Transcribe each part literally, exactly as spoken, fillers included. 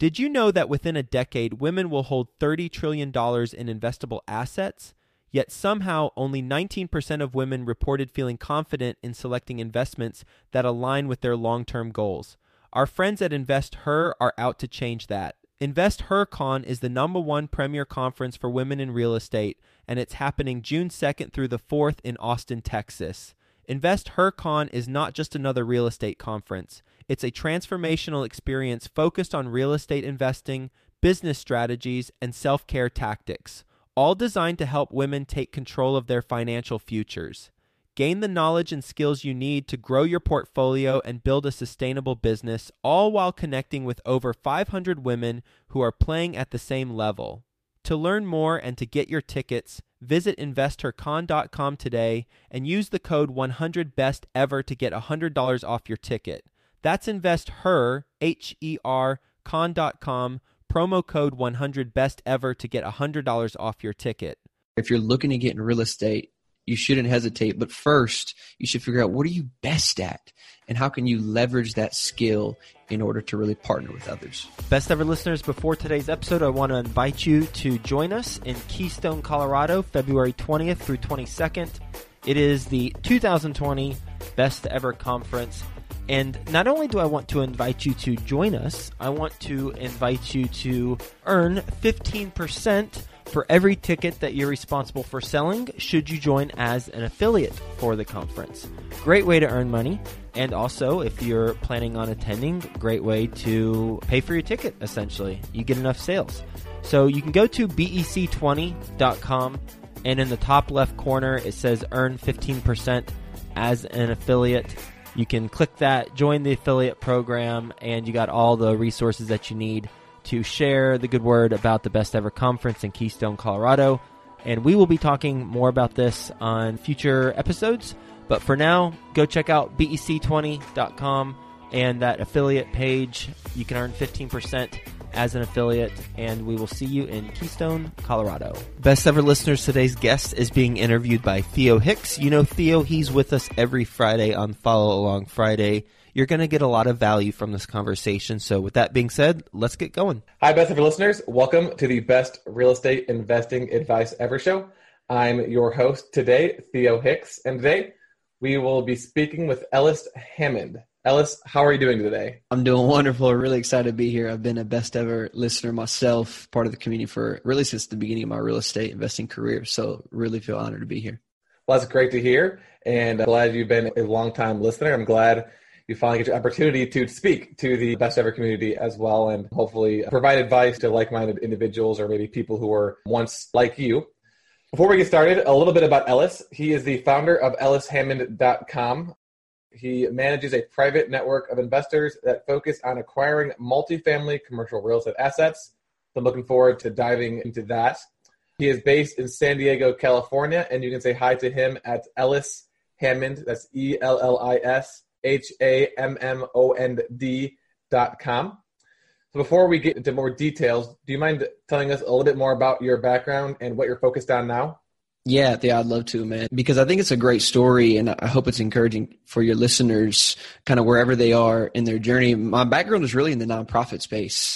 Did you know that within a decade, women will hold thirty trillion dollars in investable assets? Yet somehow only nineteen percent of women reported feeling confident in selecting investments that align with their long-term goals. Our friends at InvestHer are out to change that. InvestHerCon is the number one premier conference for women in real estate, and it's happening June second through the fourth in Austin, Texas. InvestHerCon is not just another real estate conference. It's a transformational experience focused on real estate investing, business strategies, and self-care tactics, all designed to help women take control of their financial futures. Gain the knowledge and skills you need to grow your portfolio and build a sustainable business, all while connecting with over five hundred women who are playing at the same level. To learn more and to get your tickets, visit investor con dot com today and use the code one hundred best ever to get one hundred dollars off your ticket. That's InvestHer, H E R, con dot com, promo code one hundred best ever to get one hundred dollars off your ticket. If you're looking to get in real estate, you shouldn't hesitate. But first, you should figure out, what are you best at? And how can you leverage that skill in order to really partner with others? Best ever listeners, before today's episode, I want to invite you to join us in Keystone, Colorado, February twentieth through twenty-second. It is the two thousand twenty Best Ever Conference. And not only do I want to invite you to join us, I want to invite you to earn fifteen percent for every ticket that you're responsible for selling should you join as an affiliate for the conference. Great way to earn money. And also, if you're planning on attending, great way to pay for your ticket, essentially. You get enough sales. So you can go to B E C twenty dot com, and in the top left corner, it says earn fifteen percent as an affiliate. You can click that, join the affiliate program, and you got all the resources that you need to share the good word about the Best Ever Conference in Keystone, Colorado. And we will be talking more about this on future episodes. But for now, go check out B E C twenty dot com and that affiliate page. You can earn fifteen percent as an affiliate, and we will see you in Keystone, Colorado. Best Ever listeners, today's guest is being interviewed by Theo Hicks. You know Theo, he's with us every Friday on Follow Along Friday. You're going to get a lot of value from this conversation. So with that being said, let's get going. Hi, Best Ever listeners. Welcome to the Best Real Estate Investing Advice Ever show. I'm your host today, Theo Hicks, and today we will be speaking with Ellis Hammond. Ellis, how are you doing today? I'm doing wonderful. Really excited to be here. I've been a Best Ever listener myself, part of the community for really since the beginning of my real estate investing career. So really feel honored to be here. Well, that's great to hear. And I'm glad you've been a longtime listener. I'm glad you finally get your opportunity to speak to the Best Ever community as well, and hopefully provide advice to like-minded individuals or maybe people who were once like you. Before we get started, a little bit about Ellis. He is the founder of Ellis Hammond dot com. He manages a private network of investors that focus on acquiring multifamily commercial real estate assets. I'm looking forward to diving into that. He is based in San Diego, California, and you can say hi to him at Ellis Hammond. That's E L L I S H A M M O N D dot com. So before we get into more details, do you mind telling us a little bit more about your background and what you're focused on now? Yeah, yeah, I'd love to, man, because I think it's a great story, and I hope it's encouraging for your listeners kind of wherever they are in their journey. My background is really in the nonprofit space.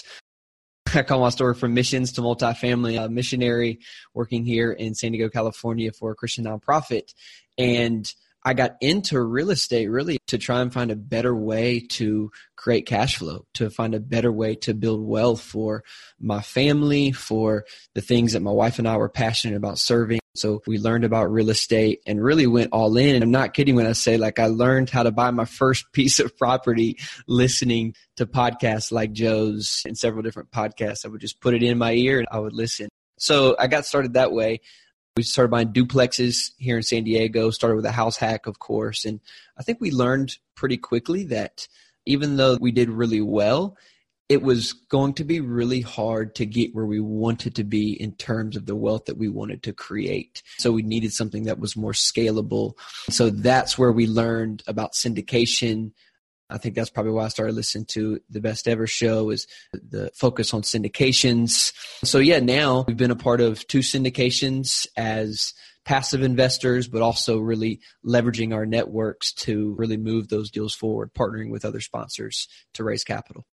I call my story from missions to multifamily, a missionary working here in San Diego, California for a Christian nonprofit. And I got into real estate really to try and find a better way to create cash flow, to find a better way to build wealth for my family, for the things that my wife and I were passionate about serving. So we learned about real estate and really went all in. And I'm not kidding when I say, like, I learned how to buy my first piece of property listening to podcasts like Joe's and several different podcasts. I would just put it in my ear and I would listen. So I got started that way. We started buying duplexes here in San Diego, started with a house hack, of course. And I think we learned pretty quickly that even though we did really well, it was going to be really hard to get where we wanted to be in terms of the wealth that we wanted to create. So we needed something that was more scalable. So that's where we learned about syndication. I think that's probably why I started listening to the Best Ever show, is the focus on syndications. So yeah, now we've been a part of two syndications as passive investors, but also really leveraging our networks to really move those deals forward, partnering with other sponsors to raise capital.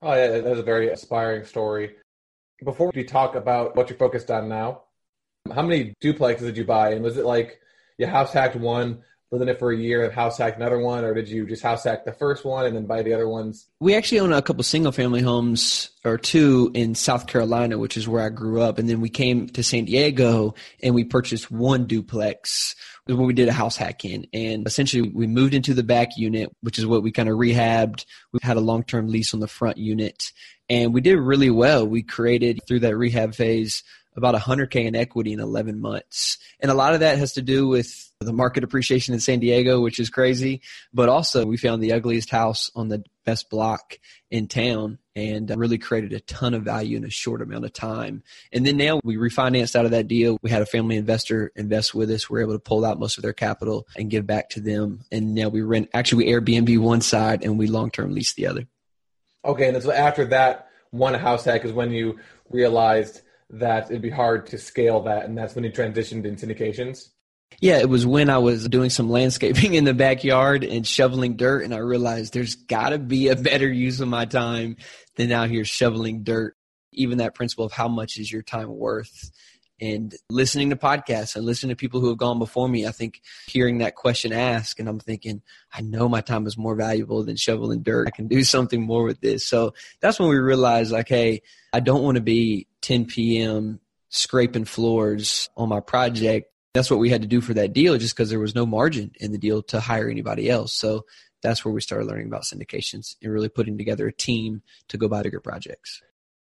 Oh, yeah, that was a very inspiring story. Before we talk about what you're focused on now, how many duplexes did you buy? And was it like you house hacked one, lived in it for a year, and house hacked another one, or did you just house hack the first one and then buy the other ones? We actually own a couple single family homes or two in South Carolina, which is where I grew up. And then we came to San Diego and we purchased one duplex when we did a house hack in. And essentially we moved into the back unit, which is what we kind of rehabbed. We had a long-term lease on the front unit and we did really well. We created through that rehab phase about one hundred K in equity in eleven months. And a lot of that has to do with the market appreciation in San Diego, which is crazy. But also we found the ugliest house on the best block in town and really created a ton of value in a short amount of time. And then now we refinanced out of that deal. We had a family investor invest with us. We're able to pull out most of their capital and give back to them. And now we rent, actually we Airbnb one side and we long-term lease the other. Okay. And so after that one house hack is when you realized that it'd be hard to scale that, and that's when you transitioned in syndications? Yeah, it was when I was doing some landscaping in the backyard and shoveling dirt, and I realized there's got to be a better use of my time than out here shoveling dirt. Even that principle of how much is your time worth, and listening to podcasts and listening to people who have gone before me, I think hearing that question asked, and I'm thinking, I know my time is more valuable than shoveling dirt. I can do something more with this. So that's when we realized, like, hey, I don't want to be ten p.m. scraping floors on my project. That's what we had to do for that deal just because there was no margin in the deal to hire anybody else. So that's where we started learning about syndications and really putting together a team to go buy bigger projects.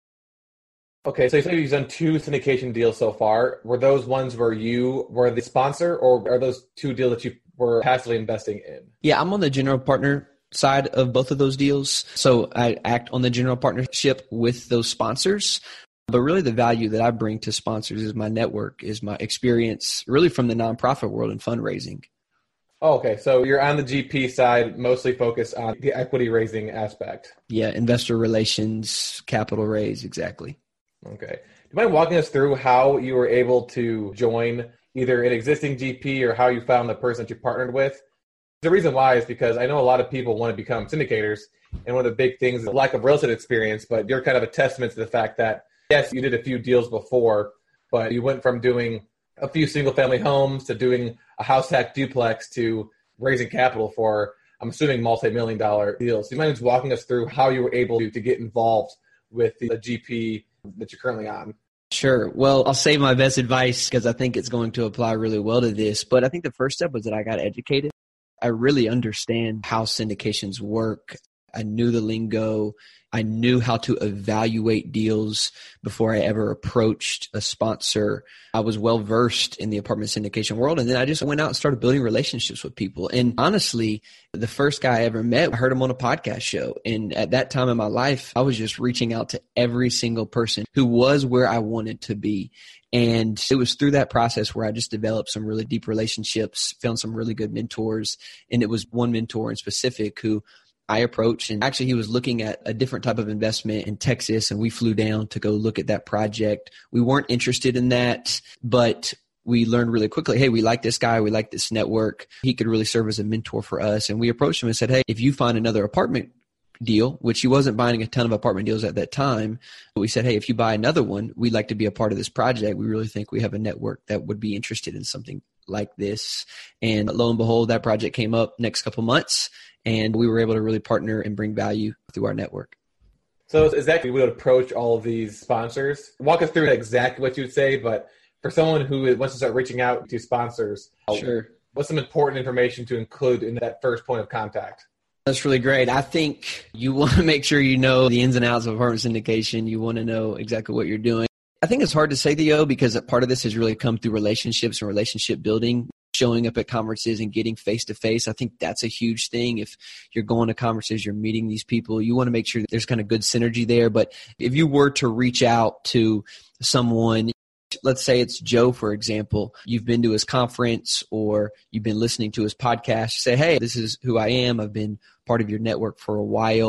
Okay, so you say you've done two syndication deals so far. Were those ones where you were the sponsor, or are those two deals that you were passively investing in? Yeah, I'm on the general partner side of both of those deals. So I act on the general partnership with those sponsors. But really the value that I bring to sponsors is my network, is my experience really from the nonprofit world and fundraising. Oh, okay. So you're on the G P side, mostly focused on the equity raising aspect. Yeah, investor relations, capital raise, exactly. Okay. Do you mind walking us through how you were able to join either an existing G P or how you found the person that you partnered with? The reason why is because I know a lot of people want to become syndicators, and one of the big things is the lack of real estate experience, but you're kind of a testament to the fact that, yes, you did a few deals before, but you went from doing a few single-family homes to doing a house hack duplex to raising capital for, I'm assuming, multi-million dollar deals. Do you mind just walking us through how you were able to, to get involved with the G P that you're currently on? Sure. Well, I'll save my best advice because I think it's going to apply really well to this. But I think the first step was that I got educated. I really understand how syndications work. I knew the lingo. I knew how to evaluate deals before I ever approached a sponsor. I was well versed in the apartment syndication world. And then I just went out and started building relationships with people. And honestly, the first guy I ever met, I heard him on a podcast show. And at that time in my life, I was just reaching out to every single person who was where I wanted to be. And it was through that process where I just developed some really deep relationships, found some really good mentors. And it was one mentor in specific who I approached, and actually he was looking at a different type of investment in Texas, and we flew down to go look at that project. We weren't interested in that, but we learned really quickly, hey, we like this guy, we like this network. He could really serve as a mentor for us. And we approached him and said, hey, if you find another apartment deal, which he wasn't buying a ton of apartment deals at that time, but we said, hey, if you buy another one, we'd like to be a part of this project. We really think we have a network that would be interested in something like this. And lo and behold, that project came up next couple months, and we were able to really partner and bring value through our network. So exactly, we would approach all of these sponsors. Walk us through exactly what you would say, but for someone who wants to start reaching out to sponsors, sure, what's some important information to include in that first point of contact? That's really great. I think you want to make sure you know the ins and outs of apartment syndication. You want to know exactly what you're doing. I think it's hard to say, Theo, because part of this has really come through relationships and relationship building, showing up at conferences and getting face-to-face. I think that's a huge thing. If you're going to conferences, you're meeting these people, you want to make sure that there's kind of good synergy there. But if you were to reach out to someone, let's say it's Joe, for example, you've been to his conference or you've been listening to his podcast, say, hey, this is who I am. I've been part of your network for a while.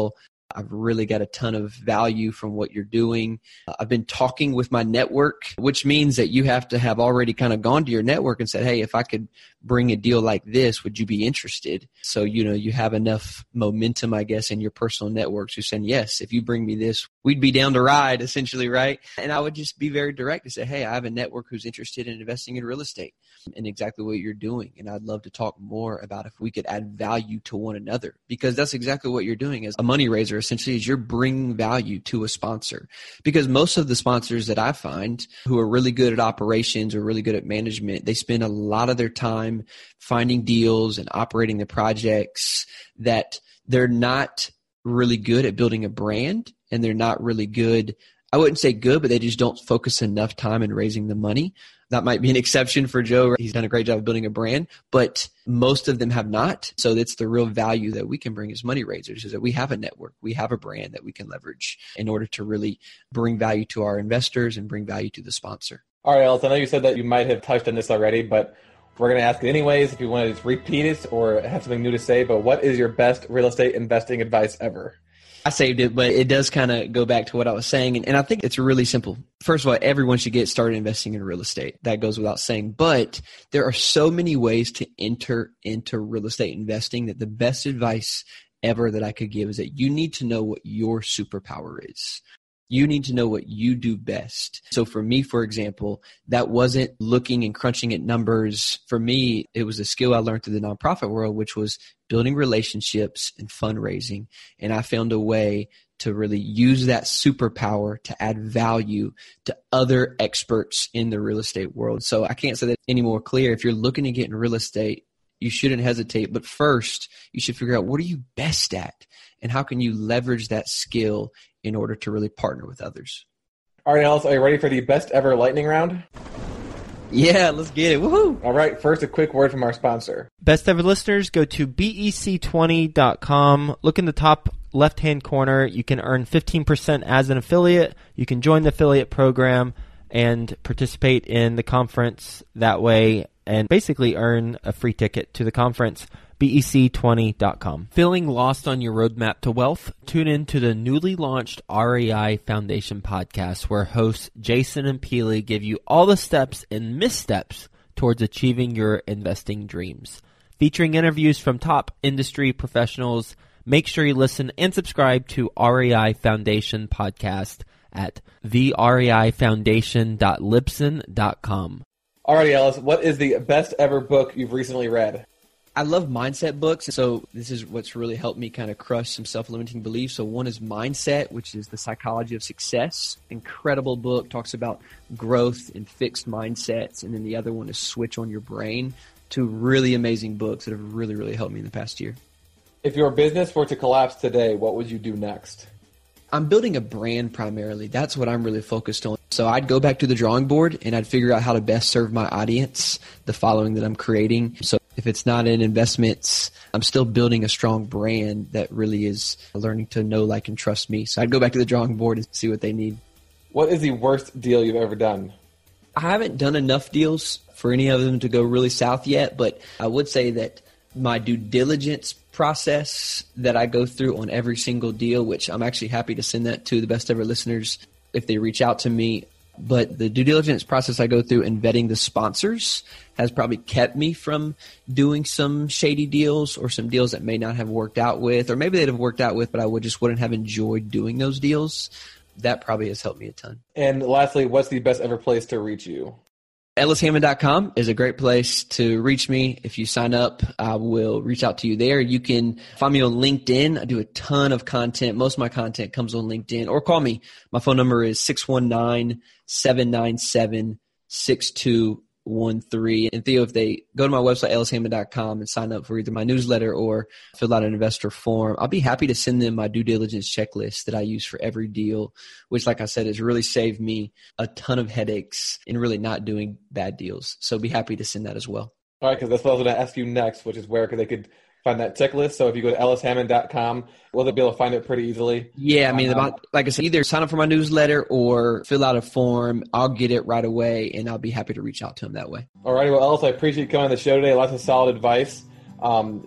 I've really got a ton of value from what you're doing. Uh, I've been talking with my network, which means that you have to have already kind of gone to your network and said, hey, if I could bring a deal like this, would you be interested? So, you know, you have enough momentum, I guess, in your personal networks who saying, yes, if you bring me this, we'd be down to ride, essentially, right? And I would just be very direct and say, hey, I have a network who's interested in investing in real estate and exactly what you're doing. And I'd love to talk more about if we could add value to one another, because that's exactly what you're doing as a money raiser. Essentially, is you're bringing value to a sponsor, because most of the sponsors that I find who are really good at operations or really good at management, they spend a lot of their time finding deals and operating the projects that they're not really good at building a brand, and they're not really good. I wouldn't say good, but they just don't focus enough time in raising the money. That might be an exception for Joe. He's done a great job of building a brand, but most of them have not. So that's the real value that we can bring as money raisers, is that we have a network, we have a brand that we can leverage in order to really bring value to our investors and bring value to the sponsor. All right, Ellis, I know you said that you might have touched on this already, but we're going to ask it anyways if you want to just repeat it or have something new to say. But what is your best real estate investing advice ever? I saved it, but it does kind of go back to what I was saying. And, and I think it's really simple. First of all, everyone should get started investing in real estate. That goes without saying. But there are so many ways to enter into real estate investing that the best advice ever that I could give is that you need to know what your superpower is. You need to know what you do best. So for me, for example, that wasn't looking and crunching at numbers. For me, it was a skill I learned through the nonprofit world, which was building relationships and fundraising. And I found a way to really use that superpower to add value to other experts in the real estate world. So I can't say that any more clear. If you're looking to get in real estate, you shouldn't hesitate. But first, you should figure out, what are you best at? And how can you leverage that skill in order to really partner with others? All right, Ellis, are you ready for the best ever lightning round? Yeah, let's get it. Woohoo! All right, first a quick word from our sponsor. Best ever listeners, go to B E C twenty dot com. Look in the top left-hand corner. You can earn fifteen percent as an affiliate. You can join the affiliate program and participate in the conference that way and basically earn a free ticket to the conference. B E C twenty dot com. Feeling lost on your roadmap to wealth? Tune in to the newly launched R E I Foundation podcast, where hosts Jason and Peely give you all the steps and missteps towards achieving your investing dreams. Featuring interviews from top industry professionals, make sure you listen and subscribe to R E I Foundation podcast at the R E I foundation dot libsyn dot com. All right, Ellis, what is the best ever book you've recently read? I love mindset books. So this is what's really helped me kind of crush some self-limiting beliefs. So one is Mindset, which is the psychology of success. Incredible book, talks about growth and fixed mindsets. And then the other one is Switch on Your Brain. Two really amazing books that have really, really helped me in the past year. If your business were to collapse today, what would you do next? I'm building a brand primarily. That's what I'm really focused on. So I'd go back to the drawing board and I'd figure out how to best serve my audience, the following that I'm creating. So if it's not in investments, I'm still building a strong brand that really is learning to know, like, and trust me. So I'd go back to the drawing board and see what they need. What is the worst deal you've ever done? I haven't done enough deals for any of them to go really south yet, but I would say that my due diligence process that I go through on every single deal, which I'm actually happy to send that to the best ever listeners if they reach out to me. But the due diligence process I go through in vetting the sponsors has probably kept me from doing some shady deals or some deals that may not have worked out with, or maybe they'd have worked out with, but I would just wouldn't have enjoyed doing those deals. That probably has helped me a ton. And lastly, what's the best ever place to reach you? Ellis Hammond dot com is a great place to reach me. If you sign up, I will reach out to you there. You can find me on LinkedIn. I do a ton of content. Most of my content comes on LinkedIn, or call me. My phone number is six one nine, seven nine seven, six two one three. And Theo, if they go to my website, Ellis Hammond dot com, and sign up for either my newsletter or fill out an investor form, I'll be happy to send them my due diligence checklist that I use for every deal, which, like I said, has really saved me a ton of headaches in really not doing bad deals. So be happy to send that as well. All right, because that's what I was going to ask you next, which is where they could find that checklist. So if you go to Ellis Hammond dot com, will they be able to find it pretty easily? Yeah, I mean, about, like I said, either sign up for my newsletter or fill out a form. I'll get it right away, and I'll be happy to reach out to them that way. All righty. Well, Ellis, I appreciate you coming on the show today. Lots of solid advice. Um,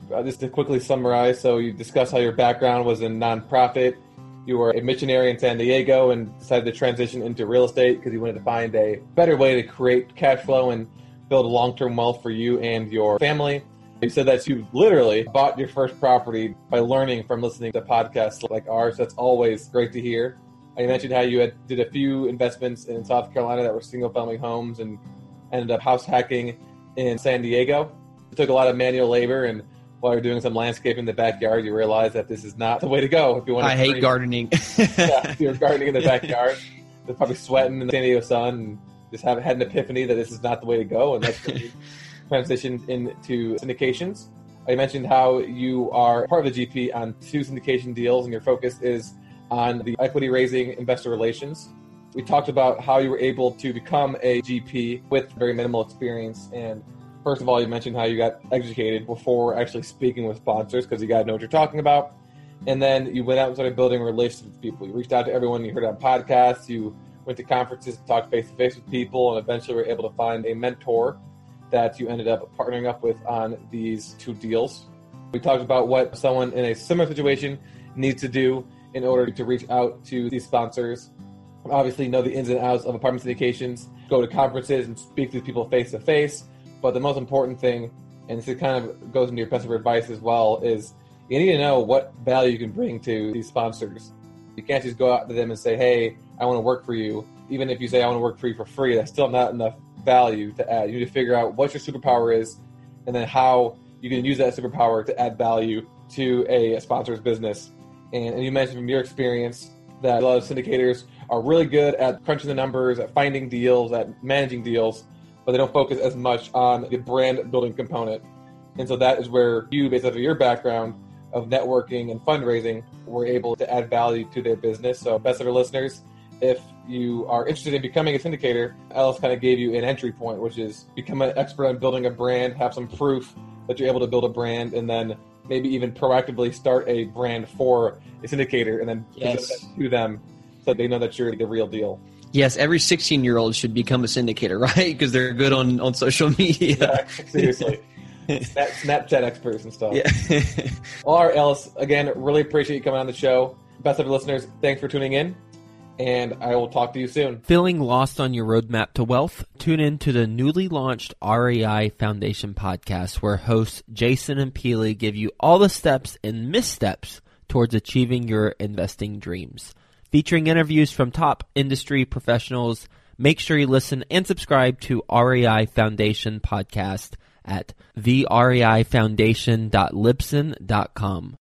uh, just to quickly summarize, so you discussed how your background was in nonprofit. You were a missionary in San Diego and decided to transition into real estate because you wanted to find a better way to create cash flow and build long-term wealth for you and your family. You said that you literally bought your first property by learning from listening to podcasts like ours. That's always great to hear. You mentioned how you had did a few investments in South Carolina that were single-family homes and ended up house hacking in San Diego. It took a lot of manual labor, and while you're doing some landscaping in the backyard, you realize that this is not the way to go. If you want to I hate gardening. Yeah, if you're gardening in the backyard, they're probably sweating in the San Diego sun and just have had an epiphany that this is not the way to go, and that's when you transitioned into syndications. I mentioned how you are part of the G P on two syndication deals, and your focus is on the equity raising investor relations. We talked about how you were able to become a G P with very minimal experience. And first of all, you mentioned how you got educated before actually speaking with sponsors because you got to know what you're talking about. And then you went out and started building relationships with people. You reached out to everyone you heard on podcasts. You went to conferences, talked face-to-face with people, and eventually were able to find a mentor that you ended up partnering up with on these two deals. We talked about what someone in a similar situation needs to do in order to reach out to these sponsors. Obviously, know the ins and outs of apartment syndications, go to conferences and speak to people face-to-face. But the most important thing, and this kind of goes into your best of advice as well, is you need to know what value you can bring to these sponsors. You can't just go out to them and say, hey, I want to work for you. Even if you say, I want to work for you for free, that's still not enough value to add. You need to figure out what your superpower is and then how you can use that superpower to add value to a sponsor's business. And, and you mentioned from your experience that a lot of syndicators are really good at crunching the numbers, at finding deals, at managing deals, but they don't focus as much on the brand building component. And so that is where you, based off of your background of networking and fundraising, were able to add value to their business. So best of our listeners, if you are interested in becoming a syndicator, Ellis kind of gave you an entry point, which is become an expert on building a brand, have some proof that you're able to build a brand, and then maybe even proactively start a brand for a syndicator and then yes. present that to them so they know that you're the real deal. Yes, every sixteen-year-old should become a syndicator, right? Because they're good on, on social media. Yeah, seriously. Snap, Snapchat experts and stuff. Yeah. All right, Ellis, again, really appreciate you coming on the show. Best of listeners, thanks for tuning in, and I will talk to you soon. Feeling lost on your roadmap to wealth? Tune in to the newly launched R E I Foundation podcast, where hosts Jason and Peely give you all the steps and missteps towards achieving your investing dreams. Featuring interviews from top industry professionals, make sure you listen and subscribe to R E I Foundation podcast at the R E I foundation dot libsyn dot com.